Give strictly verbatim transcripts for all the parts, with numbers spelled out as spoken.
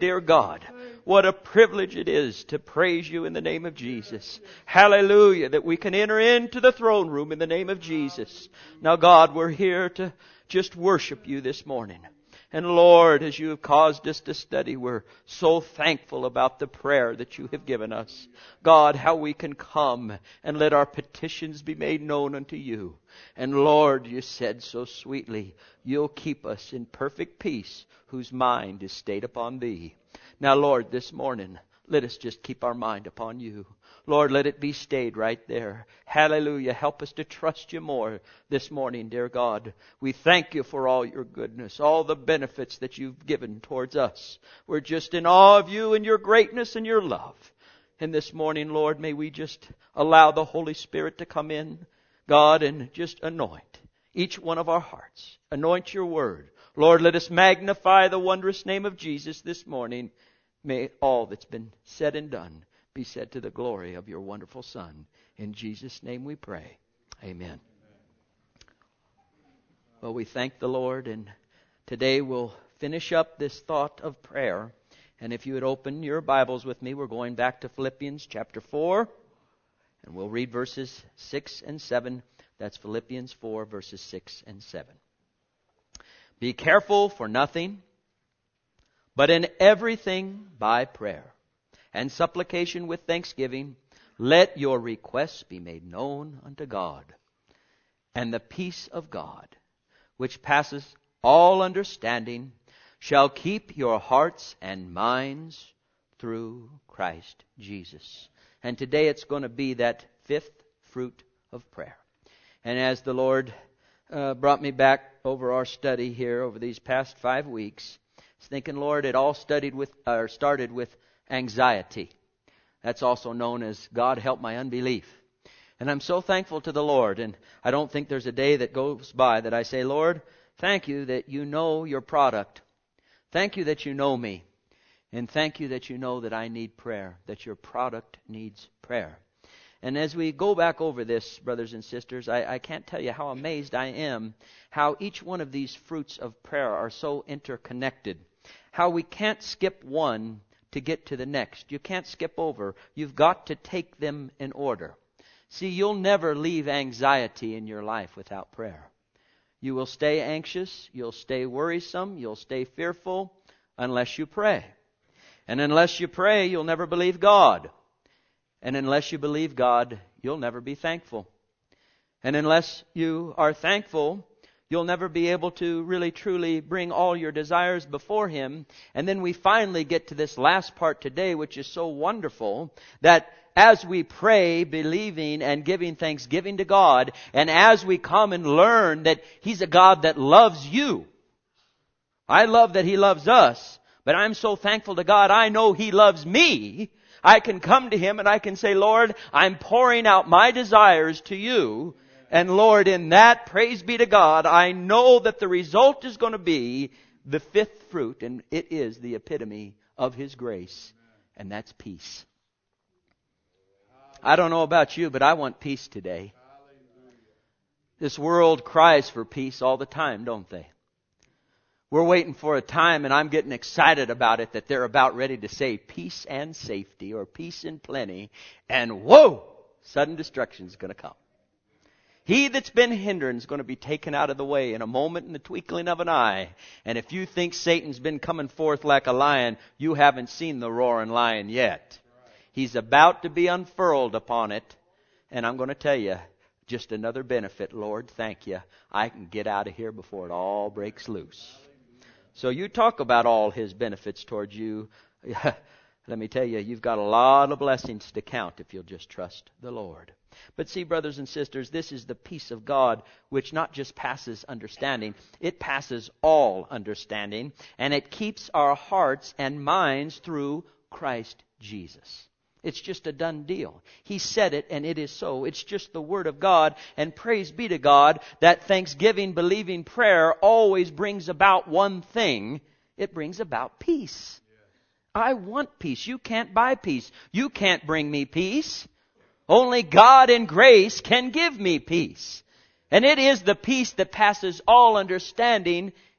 dear God. What a privilege it is to praise you in the name of Jesus. Hallelujah, that we can enter into the throne room in the name of Jesus. Now God, we're here to just worship you this morning. And Lord, as you have caused us to study, we're so thankful about the prayer that you have given us. God, how we can come and let our petitions be made known unto you. And Lord, you said so sweetly, you'll keep us in perfect peace whose mind is stayed upon thee. Now, Lord, this morning, let us just keep our mind upon you. Lord, let it be stayed right there. Hallelujah. Help us to trust you more this morning, dear God. We thank you for all your goodness, all the benefits that you've given towards us. We're just in awe of you and your greatness and your love. And this morning, Lord, may we just allow the Holy Spirit to come in, God, and just anoint each one of our hearts. Anoint your word. Lord, let us magnify the wondrous name of Jesus this morning. May all that's been said and done be said to the glory of your wonderful Son. In Jesus' name we pray. Amen. Well, we thank the Lord, and today we'll finish up this thought of prayer. And if you would open your Bibles with me, we're going back to Philippians chapter four, and we'll read verses six and seven. That's Philippians four, verses six and seven. Be careful for nothing, but in everything by prayer and supplication with thanksgiving, let your requests be made known unto God. And the peace of God, which passes all understanding, shall keep your hearts and minds through Christ Jesus. And today it's going to be that fifth fruit of prayer. And as the Lord uh, brought me back over our study here over these past five weeks, I was thinking, Lord, it all studied with or started with anxiety. That's also known as God help my unbelief. And I'm so thankful to the Lord. And I don't think there's a day that goes by that I say, Lord, thank you that you know your product. Thank you that you know me. And thank you that you know that I need prayer, that your product needs prayer. And as we go back over this, brothers and sisters, I, I can't tell you how amazed I am how each one of these fruits of prayer are so interconnected. How we can't skip one to get to the next. You can't skip over. You've got to take them in order. See, you'll never leave anxiety in your life without prayer. You will stay anxious, you'll stay worrisome, you'll stay fearful unless you pray. And unless you pray, you'll never believe God. And unless you believe God, you'll never be thankful. And unless you are thankful, you'll never be able to really truly bring all your desires before Him. And then we finally get to this last part today, which is so wonderful, that as we pray, believing and giving thanksgiving to God, and as we come and learn that He's a God that loves you. I love that He loves us, but I'm so thankful to God, I know He loves me. I can come to Him and I can say, Lord, I'm pouring out my desires to you. And Lord, in that, praise be to God, I know that the result is going to be the fifth fruit, and it is the epitome of His grace, and that's peace. I don't know about you, but I want peace today. This world cries for peace all the time, don't they? We're waiting for a time, and I'm getting excited about it, that they're about ready to say peace and safety, or peace and plenty, and whoa, sudden destruction is going to come. He that's been hindering is going to be taken out of the way in a moment, in the twinkling of an eye. And if you think Satan's been coming forth like a lion, you haven't seen the roaring lion yet. He's about to be unfurled upon it. And I'm going to tell you, just another benefit, Lord, thank you. I can get out of here before it all breaks loose. So you talk about all His benefits towards you. Let me tell you, you've got a lot of blessings to count if you'll just trust the Lord. But see, brothers and sisters, this is the peace of God, which not just passes understanding, it passes all understanding, and it keeps our hearts and minds through Christ Jesus. It's just a done deal. He said it, and it is so. It's just the Word of God, and praise be to God that thanksgiving, believing prayer always brings about one thing. It brings about peace. I want peace. You can't buy peace. You can't bring me peace. Only God in grace can give me peace. And it is the peace that passes all understanding,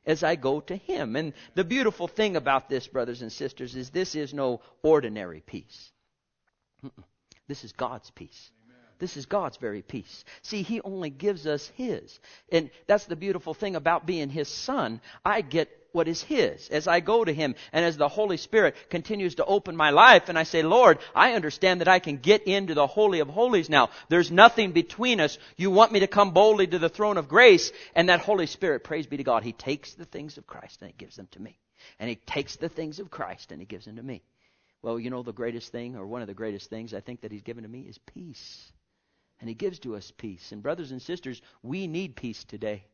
as I go to Him. And the beautiful thing about this, brothers and sisters, is this is no ordinary peace. This is God's peace. This is God's very peace. See, He only gives us His. And that's the beautiful thing about being His son. I get what is His as I go to Him, and as the Holy Spirit continues to open my life, and I say, Lord, I understand that I can get into the Holy of Holies now. There's nothing between us. You want me to come boldly to the throne of grace, and that Holy Spirit, praise be to God, He takes the things of Christ and He gives them to me. And He takes the things of Christ and He gives them to me. Well, you know, the greatest thing, or one of the greatest things I think that He's given to me is peace. And He gives to us peace. And brothers and sisters, we need peace today.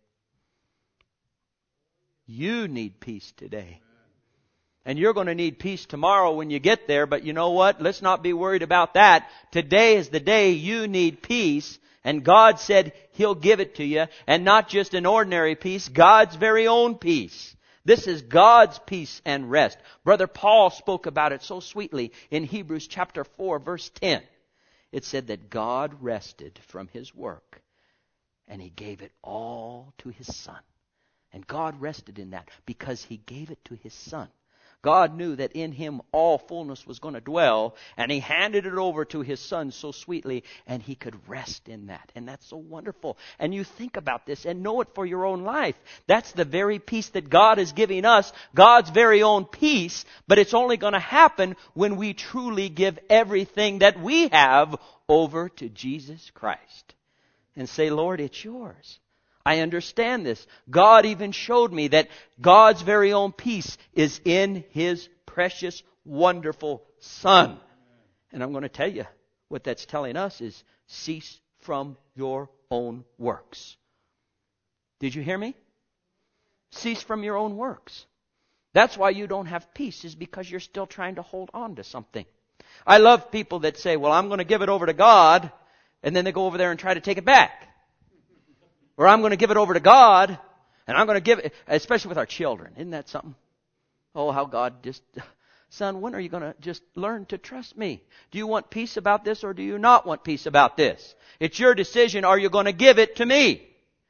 You need peace today. And you're going to need peace tomorrow when you get there. But you know what? Let's not be worried about that. Today is the day you need peace. And God said He'll give it to you. And not just an ordinary peace, God's very own peace. This is God's peace and rest. Brother Paul spoke about it so sweetly in Hebrews chapter four, verse ten. It said that God rested from His work and He gave it all to His Son. And God rested in that because He gave it to His Son. God knew that in Him all fullness was going to dwell, and He handed it over to His Son so sweetly, and He could rest in that. And that's so wonderful. And you think about this and know it for your own life. That's the very peace that God is giving us, God's very own peace, but it's only going to happen when we truly give everything that we have over to Jesus Christ. And say, Lord, it's yours. I understand this. God even showed me that God's very own peace is in His precious, wonderful Son. And I'm going to tell you what that's telling us is cease from your own works. Did you hear me? Cease from your own works. That's why you don't have peace, is because you're still trying to hold on to something. I love people that say, well, I'm going to give it over to God, and then they go over there and try to take it back. Or I'm going to give it over to God, and I'm going to give it, especially with our children. Isn't that something? Oh, how God just, son, when are you going to just learn to trust me? Do you want peace about this, or do you not want peace about this? It's your decision. Are you going to give it to me?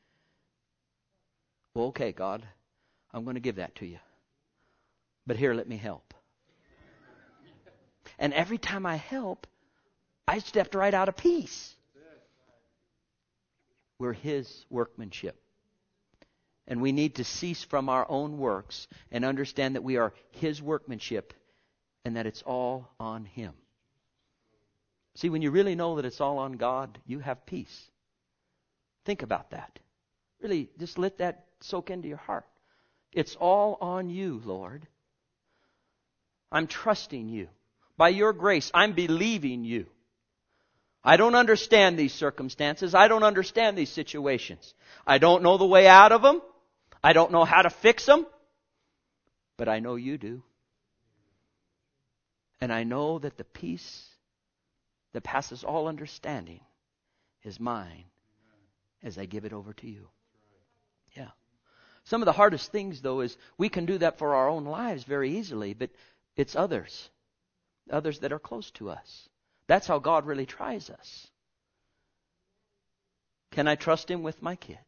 Well, okay, God, I'm going to give that to you. But here, let me help. And every time I help, I stepped right out of peace. We're His workmanship. And we need to cease from our own works and understand that we are His workmanship and that it's all on Him. See, when you really know that it's all on God, you have peace. Think about that. Really, just let that soak into your heart. It's all on you, Lord. I'm trusting you. By your grace, I'm believing you. I don't understand these circumstances. I don't understand these situations. I don't know the way out of them. I don't know how to fix them. But I know you do. And I know that the peace that passes all understanding is mine as I give it over to you. Yeah. Some of the hardest things, though, is we can do that for our own lives very easily, but it's others. Others that are close to us. That's how God really tries us. Can I trust Him with my kids?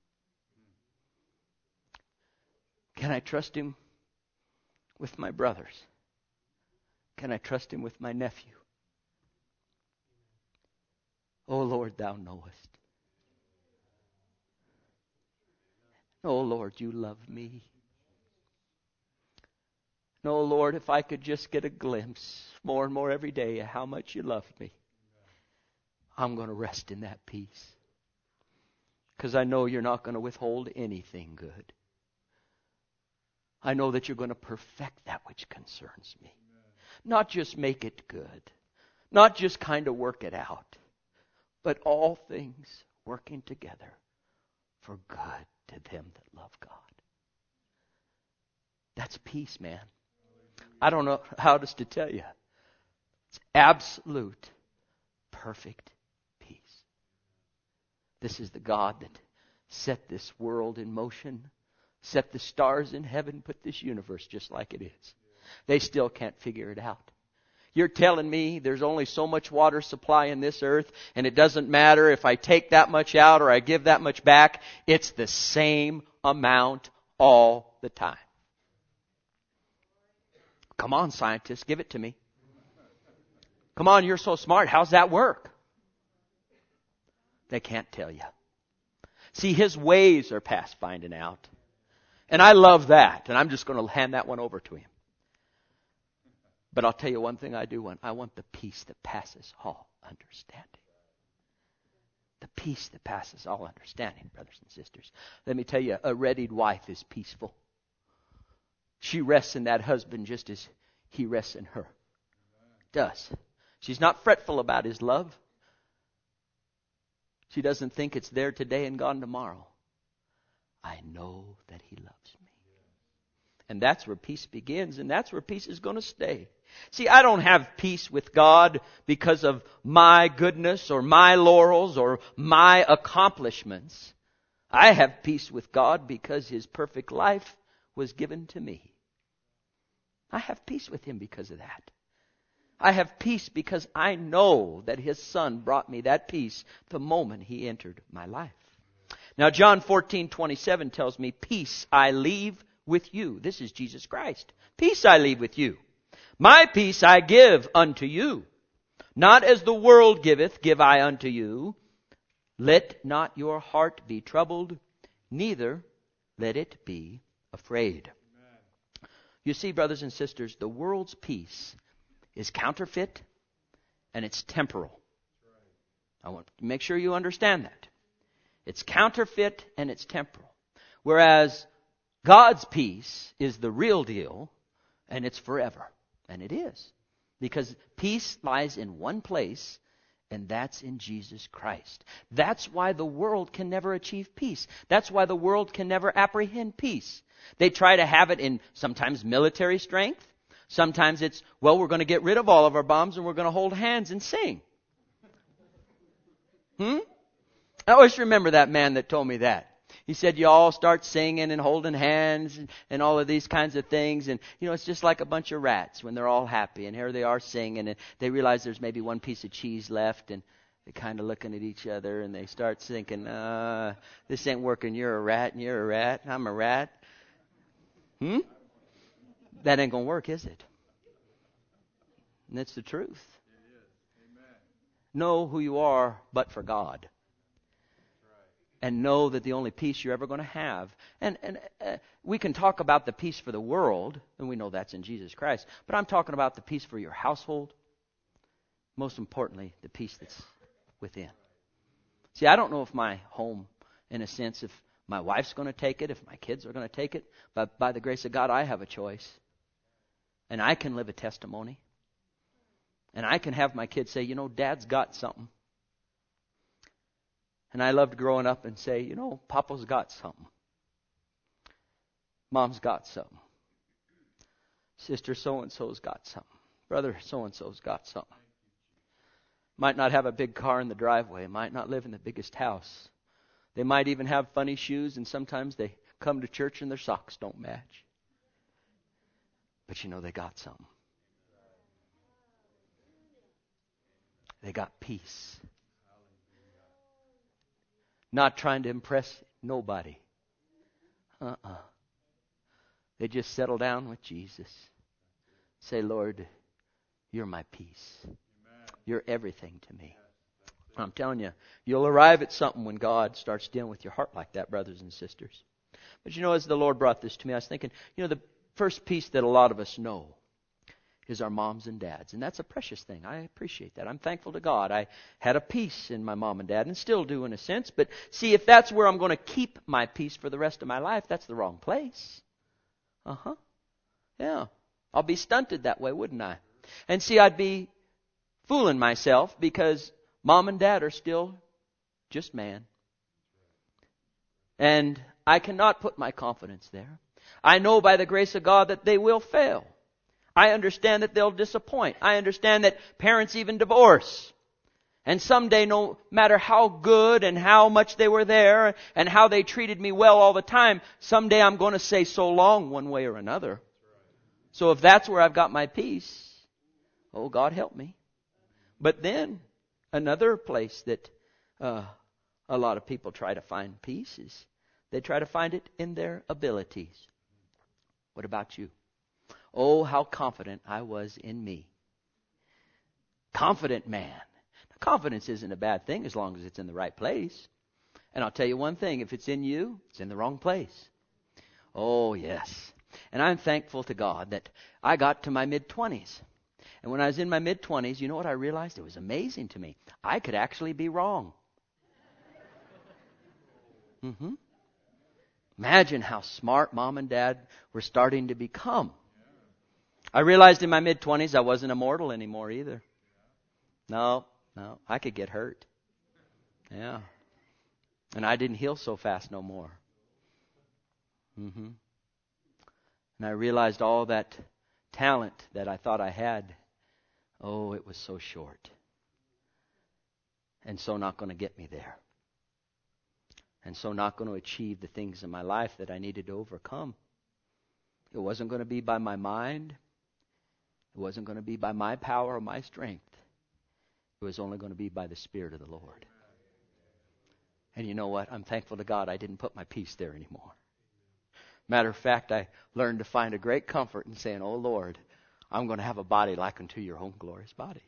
Can I trust Him with my brothers? Can I trust Him with my nephew? Oh Lord, Thou knowest. Oh Lord, You love me. No, Lord, if I could just get a glimpse more and more every day of how much You love me, I'm going to rest in that peace. Because I know You're not going to withhold anything good. I know that You're going to perfect that which concerns me. Not just make it good. Not just kind of work it out. But all things working together for good to them that love God. That's peace, man. I don't know how else to tell you. It's absolute, perfect peace. This is the God that set this world in motion, set the stars in heaven, put this universe just like it is. They still can't figure it out. You're telling me there's only so much water supply in this earth, and it doesn't matter if I take that much out or I give that much back. It's the same amount all the time. Come on, scientists, give it to me. Come on, you're so smart. How's that work? They can't tell you. See, His ways are past finding out. And I love that. And I'm just going to hand that one over to Him. But I'll tell you one thing I do want. I want the peace that passes all understanding. The peace that passes all understanding, brothers and sisters. Let me tell you, a readied wife is peaceful. She rests in that husband just as he rests in her. Does. She's not fretful about his love. She doesn't think it's there today and gone tomorrow. I know that He loves me. And that's where peace begins, and that's where peace is going to stay. See, I don't have peace with God because of my goodness or my laurels or my accomplishments. I have peace with God because His perfect life was given to me. I have peace with Him because of that. I have peace because I know that His Son brought me that peace the moment He entered my life. Now, John fourteen twenty-seven tells me, peace I leave with you. This is Jesus Christ. Peace I leave with you. My peace I give unto you. Not as the world giveth, give I unto you. Let not your heart be troubled, neither let it be afraid. Amen. You see, brothers and sisters, the world's peace is counterfeit and it's temporal. I want to make sure you understand that. It's counterfeit and it's temporal. Whereas God's peace is the real deal and it's forever. And it is. Because peace lies in one place, and that's in Jesus Christ. That's why the world can never achieve peace. That's why the world can never apprehend peace. They try to have it in sometimes military strength. Sometimes it's, well, we're going to get rid of all of our bombs and we're going to hold hands and sing. Hmm? I always remember that man that told me that. He said, you all start singing and holding hands and, and all of these kinds of things. And, you know, it's just like a bunch of rats when they're all happy. And here they are singing. And they realize there's maybe one piece of cheese left. And they're kind of looking at each other. And they start thinking, uh, this ain't working. You're a rat and you're a rat. I'm a rat. Hmm? That ain't going to work, is it? And that's the truth. It is. Amen. Know who you are but for God. And know that the only peace you're ever going to have. And, and uh, we can talk about the peace for the world, and we know that's in Jesus Christ. But I'm talking about the peace for your household. Most importantly, the peace that's within. See, I don't know if my home, in a sense, if my wife's going to take it, if my kids are going to take it. But by the grace of God, I have a choice. And I can live a testimony. And I can have my kids say, you know, Dad's got something. And I loved growing up and say, you know, Papa's got something. Mom's got something. Sister so-and-so's got something. Brother so-and-so's got something. Might not have a big car in the driveway. Might not live in the biggest house. They might even have funny shoes, and sometimes they come to church and their socks don't match. But you know, they got something. They got peace. Not trying to impress nobody. Uh-uh. They just settle down with Jesus. Say, Lord, you're my peace. Amen. You're everything to me. Yes, I'm telling you, you'll arrive at something when God starts dealing with your heart like that, brothers and sisters. But you know, as the Lord brought this to me, I was thinking, you know, the first peace that a lot of us know is our moms and dads. And that's a precious thing. I appreciate that. I'm thankful to God. I had a peace in my mom and dad and still do in a sense. But see, if that's where I'm going to keep my peace for the rest of my life, that's the wrong place. Uh-huh. Yeah. I'll be stunted that way, wouldn't I? And see, I'd be fooling myself because mom and dad are still just man. And I cannot put my confidence there. I know by the grace of God that they will fail. I understand that they'll disappoint. I understand that parents even divorce. And someday, no matter how good and how much they were there and how they treated me well all the time, someday I'm going to say so long one way or another. So if that's where I've got my peace, oh, God help me. But then another place that uh, a lot of people try to find peace is they try to find it in their abilities. What about you? Oh, how confident I was in me. Confident man. Now, confidence isn't a bad thing as long as it's in the right place. And I'll tell you one thing, if it's in you, it's in the wrong place. Oh, yes. And I'm thankful to God that I got to my mid-twenties. And when I was in my mid-twenties, you know what I realized? It was amazing to me. I could actually be wrong. Mm-hmm. Imagine how smart Mom and Dad were starting to become. I realized in my mid-twenties I wasn't immortal anymore either. No, no, I could get hurt. Yeah. And I didn't heal so fast no more. Mm-hmm. And I realized all that talent that I thought I had, oh, it was so short. And so not going to get me there. And so not going to achieve the things in my life that I needed to overcome. It wasn't going to be by my mind. It wasn't going to be by my power or my strength. It was only going to be by the Spirit of the Lord. And you know what? I'm thankful to God I didn't put my peace there anymore. Matter of fact, I learned to find a great comfort in saying, oh Lord, I'm going to have a body like unto your own glorious body.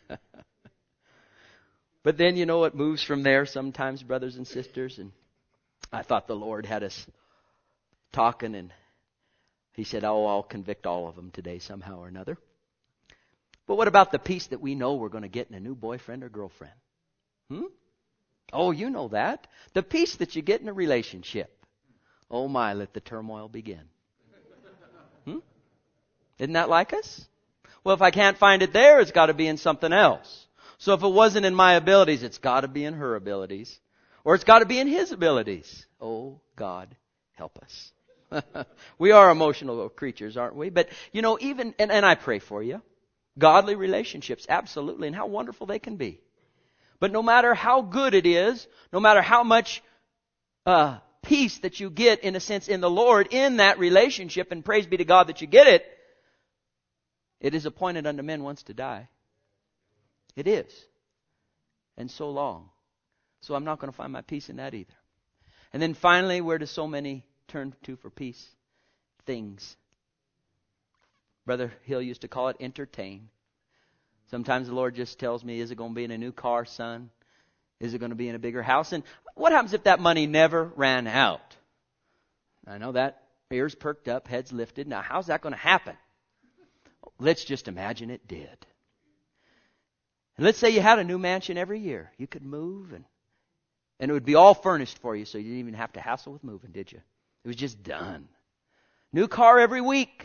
But then you know what moves from there sometimes, brothers and sisters? And I thought the Lord had us talking, and He said, oh, I'll convict all of them today somehow or another. But what about the peace that we know we're going to get in a new boyfriend or girlfriend? Hmm? Oh, you know that. The peace that you get in a relationship. Oh my, let the turmoil begin. Hmm? Isn't that like us? Well, if I can't find it there, it's got to be in something else. So if it wasn't in my abilities, it's got to be in her abilities. Or it's got to be in His abilities. Oh, God, help us. We are emotional creatures, aren't we? But, you know, even, and, and I pray for you, godly relationships, absolutely, and how wonderful they can be. But no matter how good it is, no matter how much uh, peace that you get, in a sense, in the Lord, in that relationship, and praise be to God that you get it, it is appointed unto men once to die. It is. And so long. So I'm not going to find my peace in that either. And then finally, where do so many turn to for peace? Things. Brother Hill used to call it entertain. Sometimes the Lord just tells me, is it going to be in a new car, son? Is it going to be in a bigger house? And what happens if that money never ran out? I know that. Ears perked up, heads lifted. Now, how's that going to happen? Let's just imagine it did. And let's say you had a new mansion every year. You could move, and, and it would be all furnished for you, so you didn't even have to hassle with moving, did you? It was just done. New car every week.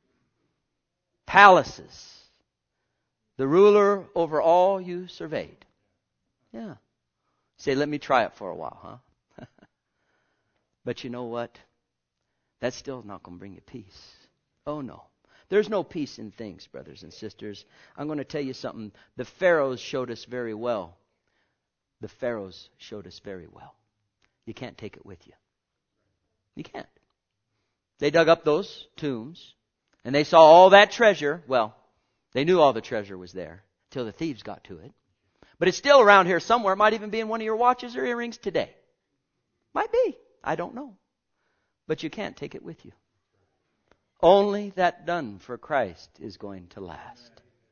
Palaces. The ruler over all you surveyed. Yeah. Say, let me try it for a while, huh? But you know what? That's still not going to bring you peace. Oh, no. There's no peace in things, brothers and sisters. I'm going to tell you something. The Pharaohs showed us very well. The Pharaohs showed us very well. You can't take it with you. You can't. They dug up those tombs, and they saw all that treasure. Well, they knew all the treasure was there till the thieves got to it. But it's still around here somewhere. It might even be in one of your watches or earrings today. Might be. I don't know. But you can't take it with you. Only that done for Christ is going to last.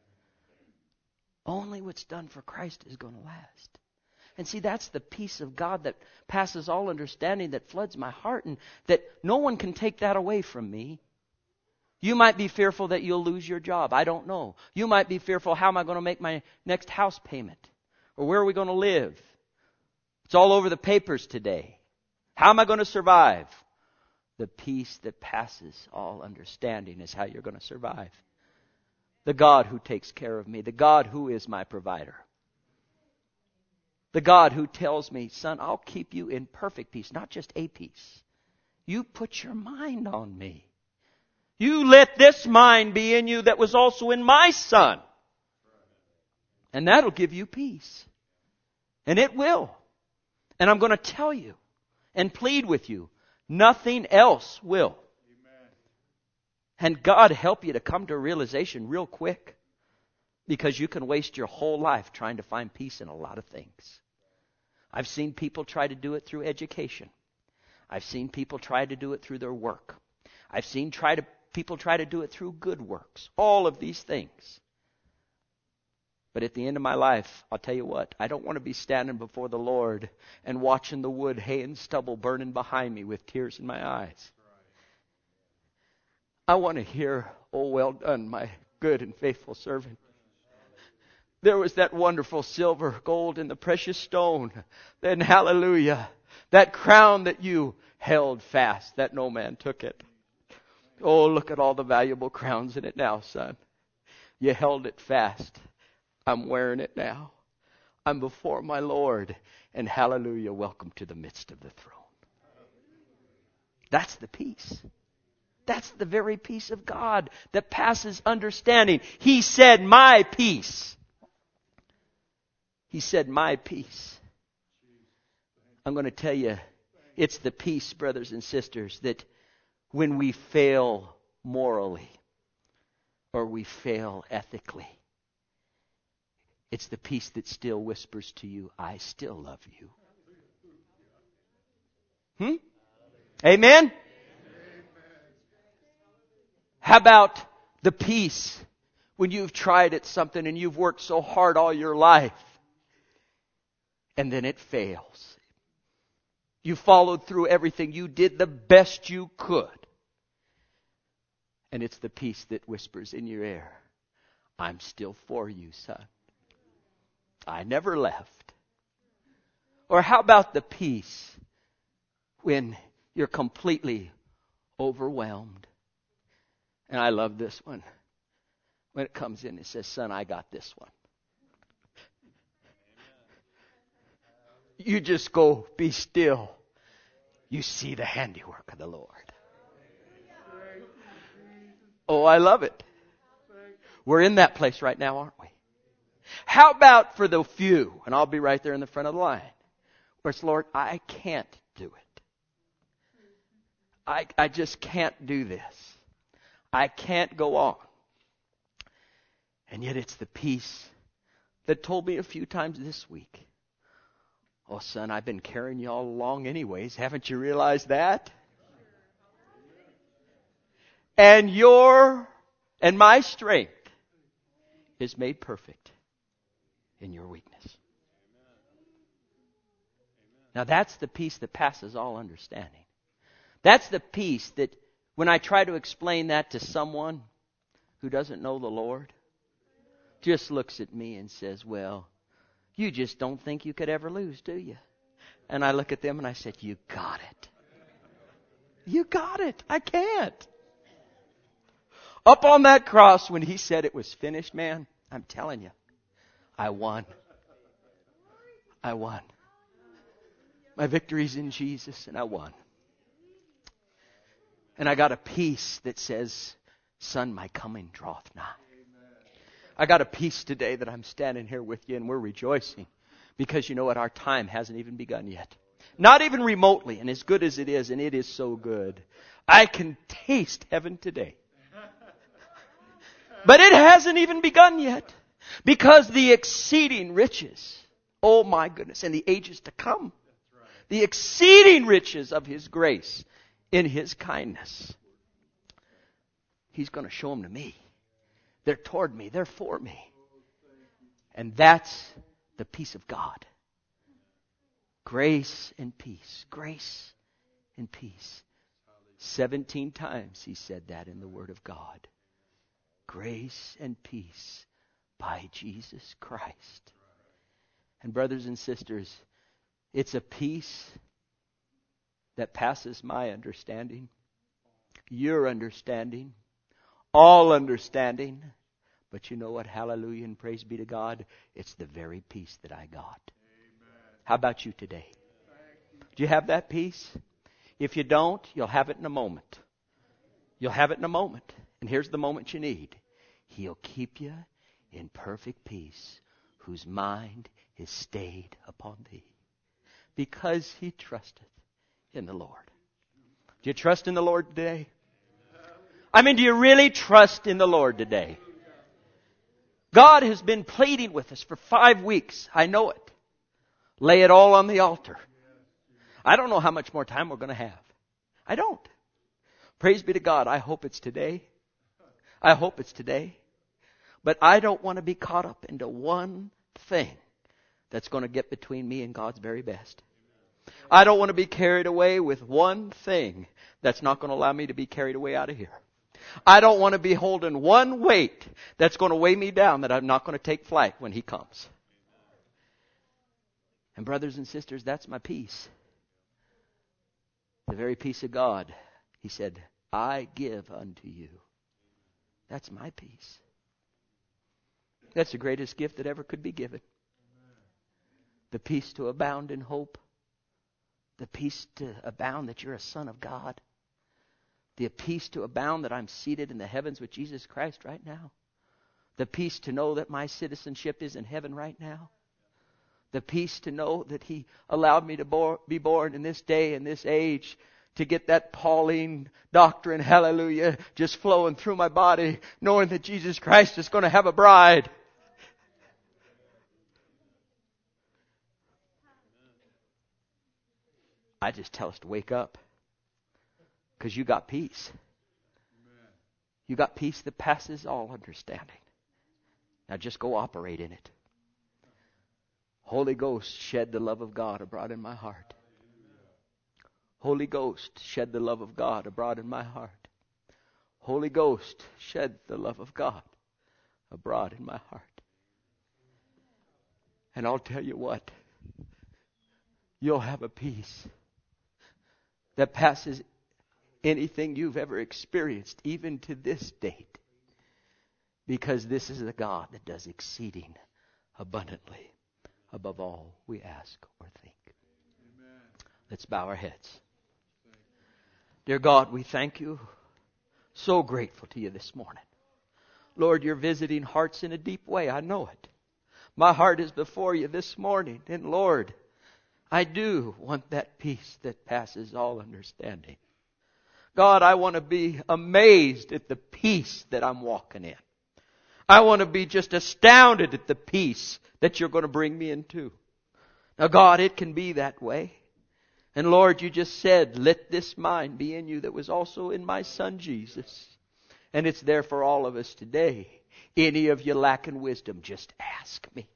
Only what's done for Christ is going to last. And see, that's the peace of God that passes all understanding, that floods my heart, and that no one can take that away from me. You might be fearful that you'll lose your job. I don't know. You might be fearful, how am I going to make my next house payment? Or where are we going to live? It's all over the papers today. How am I going to survive? The peace that passes all understanding is how you're going to survive. The God who takes care of me. The God who is my provider. The God who tells me, son, I'll keep you in perfect peace, not just a peace. You put your mind on me. You let this mind be in you that was also in my Son. And that'll give you peace. And it will. And I'm going to tell you and plead with you, nothing else will. Amen. And God help you to come to a realization real quick, because you can waste your whole life trying to find peace in a lot of things. I've seen people try to do it through education. I've seen people try to do it through their work. I've seen try to People try to do it through good works. All of these things. But at the end of my life, I'll tell you what, I don't want to be standing before the Lord and watching the wood, hay, and stubble burning behind me with tears in my eyes. I want to hear, "Oh, well done, my good and faithful servant." There was that wonderful silver, gold, and the precious stone. Then, hallelujah, that crown that you held fast, that no man took it. Oh, look at all the valuable crowns in it now, son. You held it fast. I'm wearing it now. I'm before my Lord. And hallelujah, welcome to the midst of the throne. That's the peace. That's the very peace of God that passes understanding. He said, "My peace." He said, "My peace." I'm going to tell you, it's the peace, brothers and sisters, that when we fail morally or we fail ethically, it's the peace that still whispers to you, "I still love you." Hmm? Amen? How about the peace when you've tried at something and you've worked so hard all your life and then it fails? You followed through everything. You did the best you could. And it's the peace that whispers in your ear, "I'm still for you, son. I never left." Or how about the peace when you're completely overwhelmed? And I love this one. When it comes in, it says, "Son, I got this one." You just go, "Be still." You see the handiwork of the Lord. Oh, I love it. We're in that place right now, aren't we? How about for the few, and I'll be right there in the front of the line, where it's, "Lord, I can't do it. I, I just can't do this. I can't go on." And yet it's the peace that told me a few times this week, "Oh, son, I've been carrying you all along anyways. Haven't you realized that? And your and my strength is made perfect in your weakness." Now that's the peace that passes all understanding. That's the peace that when I try to explain that to someone who doesn't know the Lord, just looks at me and says, "Well, you just don't think you could ever lose, do you?" And I look at them and I said, "You got it. You got it. I can't." Up on that cross when he said it was finished, man, I'm telling you, I won. I won. My victory's in Jesus, and I won. And I got a peace that says, "Son, my coming draweth nigh." I got a peace today that I'm standing here with you and we're rejoicing. Because you know what? Our time hasn't even begun yet. Not even remotely. And as good as it is, and it is so good, I can taste heaven today. But it hasn't even begun yet. Because the exceeding riches, oh my goodness, and the ages to come, the exceeding riches of His grace in His kindness, He's going to show them to me. They're toward me. They're for me. And that's the peace of God. Grace and peace. Grace and peace. Seventeen times He said that in the Word of God. Grace and peace by Jesus Christ. And brothers and sisters, it's a peace that passes my understanding, your understanding, all understanding. But you know what? Hallelujah and praise be to God. It's the very peace that I got. Amen. How about you today? Do you have that peace? If you don't, you'll have it in a moment. You'll have it in a moment. And here's the moment you need. He'll keep you in perfect peace, whose mind is stayed upon thee, because he trusteth in the Lord. Do you trust in the Lord today? I mean, do you really trust in the Lord today? God has been pleading with us for five weeks. I know it. Lay it all on the altar. I don't know how much more time we're going to have. I don't. Praise be to God. I hope it's today. I hope it's today. But I don't want to be caught up into one thing that's going to get between me and God's very best. I don't want to be carried away with one thing that's not going to allow me to be carried away out of here. I don't want to be holding one weight that's going to weigh me down that I'm not going to take flight when He comes. And brothers and sisters, that's my peace. The very peace of God. He said, I give unto you. That's my peace. That's the greatest gift that ever could be given. The peace to abound in hope. The peace to abound that you're a son of God. The peace to abound that I'm seated in the heavens with Jesus Christ right now. The peace to know that my citizenship is in heaven right now. The peace to know that He allowed me to bor- be born in this day and this age, to get that Pauline doctrine, hallelujah, just flowing through my body, knowing that Jesus Christ is going to have a bride. I just tell us to wake up. Because you got peace. You got peace that passes all understanding. Now just go operate in it. Holy Ghost, shed the love of God abroad in my heart. Holy Ghost, shed the love of God abroad in my heart. Holy Ghost, shed the love of God abroad in my heart. And I'll tell you what, you'll have a peace that passes anything you've ever experienced, even to this date. Because this is the God that does exceeding abundantly above all we ask or think. Amen. Let's bow our heads. Dear God, we thank you. So grateful to you this morning. Lord, you're visiting hearts in a deep way. I know it. My heart is before you this morning. And Lord, I do want that peace that passes all understanding. God, I want to be amazed at the peace that I'm walking in. I want to be just astounded at the peace that you're going to bring me into. Now, God, it can be that way. And Lord, you just said, let this mind be in you that was also in my Son Jesus. And it's there for all of us today. Any of you lacking wisdom, just ask me.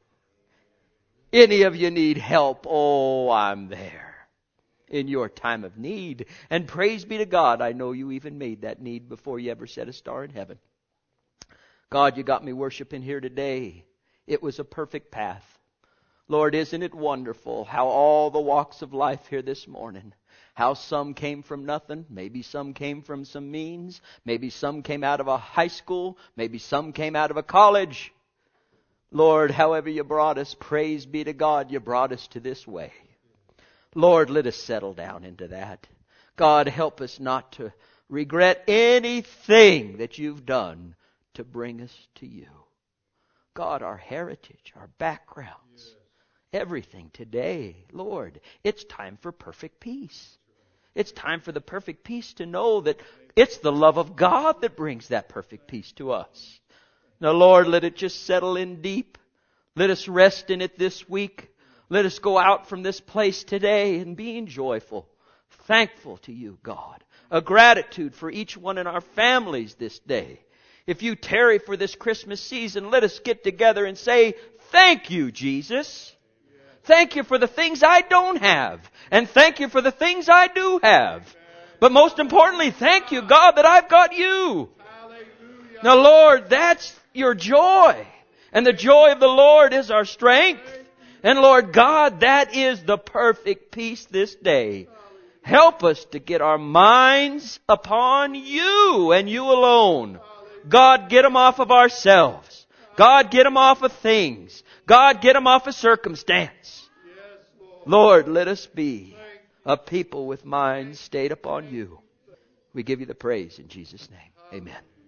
Any of you need help, oh, I'm there in your time of need. And praise be to God, I know you even made that need before you ever set a star in heaven. God, you got me worshiping here today. It was a perfect path. Lord, isn't it wonderful how all the walks of life here this morning, how some came from nothing, maybe some came from some means, maybe some came out of a high school, maybe some came out of a college. Lord, however you brought us, praise be to God, you brought us to this way. Lord, let us settle down into that. God, help us not to regret anything that you've done to bring us to you. God, our heritage, our backgrounds, yes. Everything today, Lord, it's time for perfect peace. It's time for the perfect peace to know that it's the love of God that brings that perfect peace to us. Now, Lord, let it just settle in deep. Let us rest in it this week. Let us go out from this place today and being joyful, thankful to you, God. A gratitude for each one in our families this day. If you tarry for this Christmas season, let us get together and say, thank you, Jesus. Thank you for the things I don't have. And thank you for the things I do have. But most importantly, thank you, God, that I've got you. Now, Lord, that's your joy. And the joy of the Lord is our strength. And Lord God, that is the perfect peace this day. Help us to get our minds upon you and you alone. God, get them off of ourselves. God, get them off of things. God, get them off of circumstance. Lord, let us be a people with minds stayed upon you. We give you the praise in Jesus' name. Amen.